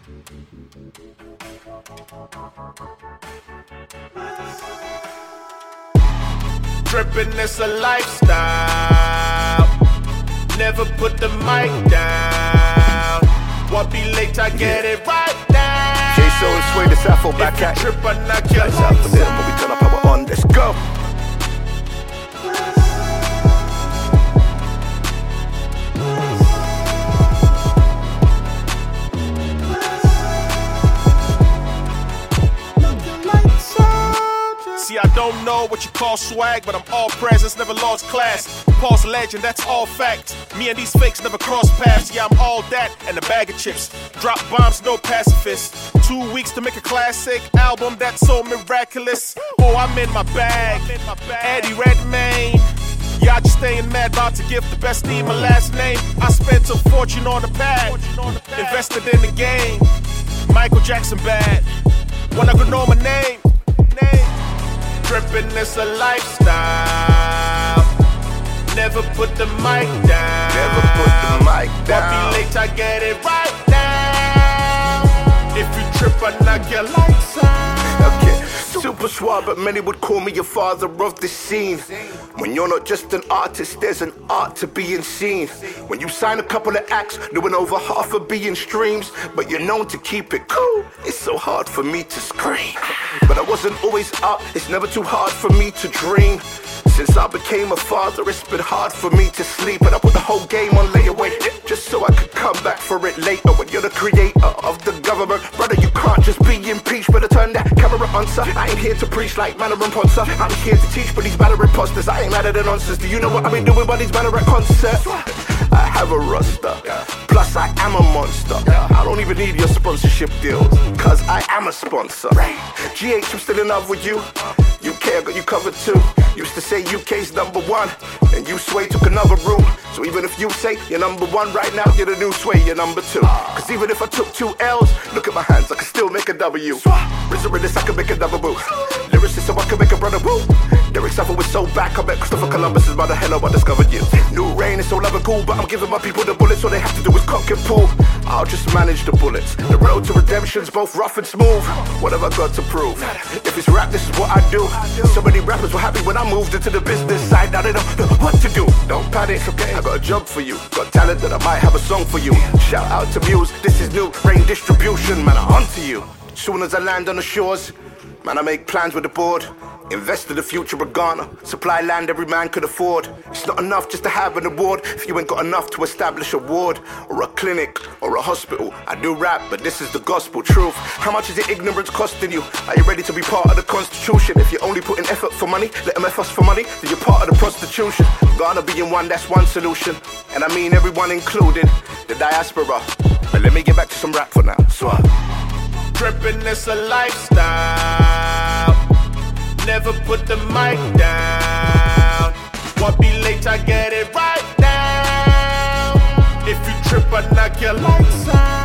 Drippin' is a lifestyle. Never put the mic down. What be late, I get it right now. J-So and Sway the Sappho back at you. Trip, I knock your lights out for them, but we turn up power on. Let's go. See, I don't know what you call swag, but I'm all presence, never lost class. Paul's legend, that's all fact. Me and these fakes never cross paths. Yeah, I'm all that and a bag of chips. Drop bombs, no pacifist. 2 weeks to make a classic album that's so miraculous. Oh, I'm in my bag. Eddie Redmayne. Yeah, I just staying mad, about to give the best team my last name. I spent a fortune on the pad, invested in the game. Michael Jackson bad. When I could know my name. Drippin' is a lifestyle. Never put the mic down. Never put the mic down. What be late, I get it right now. If you trip, I knock your lights out. Okay, super suave, but many would call me your father of the scene. When you're not just an artist, there's an art to being seen. When you sign a couple of acts, doing over 500 million streams, but you're known to keep it cool, it's so hard for me to scream. But I wasn't always up, it's never too hard for me to dream. Since I became a father, it's been hard for me to sleep. And I put the whole game on layaway, just so I could come back for it later. When you're the creator of the government, brother, you can't just be impeached. Better turn that camera on, sir. I ain't here to preach like Manor and Poncer. I'm here to teach, but these Manor imposters, I ain't mad at the nonsense. Do you know what I've been doing by these Manor at concerts? I have a roster, plus I am a monster. I don't even need your sponsorship deals, cause I am a sponsor. GH, I'm still in love with you. UK, I got you covered too. Used to say UK's number one, and you Sway took another route. So even if you say you're number one right now, you're the new Sway, you're number two. Cause even if I took 2 L's, look at my hands, I can still make a W. RZA in this, I can make a double boo. Lyricist, so I can make a brother woo. Derek Suffer was so back, I met Christopher Columbus is by the hello, I discovered you. New rain is so love and cool, but I'm giving my people the bullets, all they have to do is cock and pull. I'll just manage the bullets. The road to redemption's both rough and smooth. What have I got to prove? If it's rap, this is what I do. So many rappers were happy when I moved into the business side. Now they don't know what to do. Don't panic, okay? I got a job for you. Got talent that I might have a song for you. Shout out to Muse, this is New Rain Distribution. Man, I'm onto you. Soon as I land on the shores, man, I make plans with the board. Invest in the future of Ghana. Supply land every man could afford. It's not enough just to have an award if you ain't got enough to establish a ward or a clinic or a hospital. I do rap, but this is the gospel truth. How much is your ignorance costing you? Are you ready to be part of the constitution? If you're only putting effort for money, let them F us for money, then you're part of the prostitution. Ghana being one, that's one solution. And I mean everyone included, the diaspora. But let me get back to some rap for now. Swap. Drippin' is a lifestyle. Never put the mic down. What be late, I get it right now. If you trip, I knock your lights out.